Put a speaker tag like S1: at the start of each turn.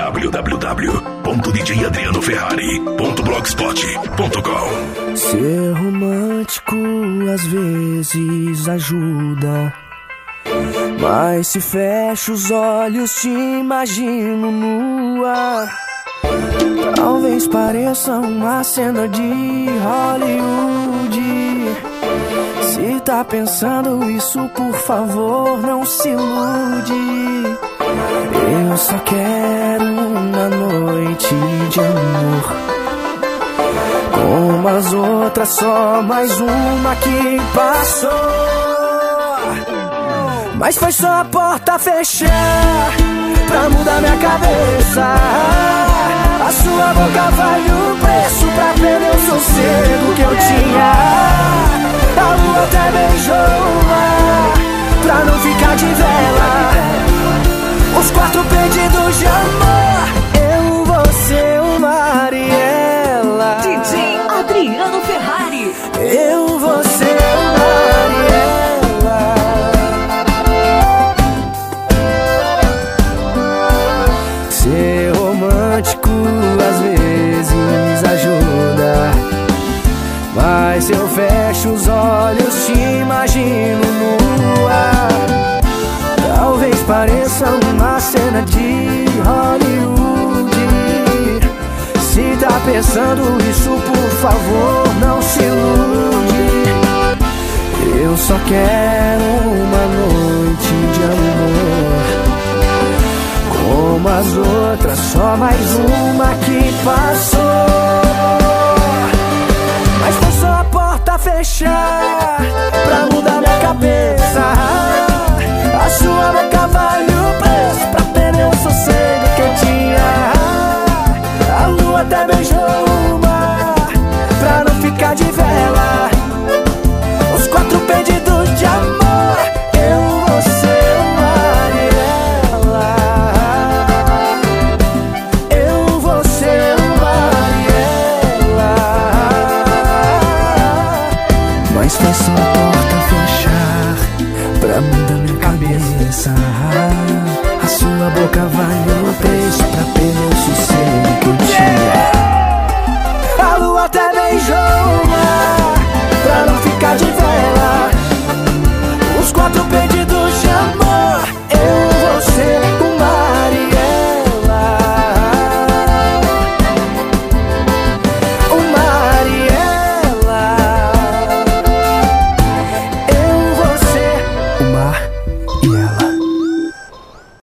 S1: www.djadrianoferrari.blogspot.com.
S2: Ser romântico às vezes ajuda, mas se fecho os olhos te imagino nua. Talvez pareça uma cena de Hollywood. Se tá pensando isso, por favor, não se ilude. Eu só quero uma noite de amor, como as outras, só mais uma que passou. Mas foi só a porta fechar pra mudar minha cabeça. A sua boca vale o preço pra perder o sossego que eu tinha. A lua até beijou o mar pra não ficar de vela. Os 4 pedidos de amor, eu, você, o Mariela.
S3: DJ Adriano Ferrari.
S2: Eu, você, o Mariela. Ser romântico às vezes ajuda, mas se eu fecho os olhos te imagino nua. Talvez pareça uma cena de Hollywood. Se tá pensando isso, por favor, não se ilude. Eu só quero uma noite de amor, como as outras, só mais uma que passou. Mas foi só a porta fechar pra mudar minha cabeça. A sua boca vale o preço pra perder o sossego que eu tinha. A lua até beijou o mar pra não ficar de vela. Os 4 pedidos de amor, eu, você, Mariela. Eu, você, Mariela. Mas foi só a porta fechar pra mudar minha cabeça.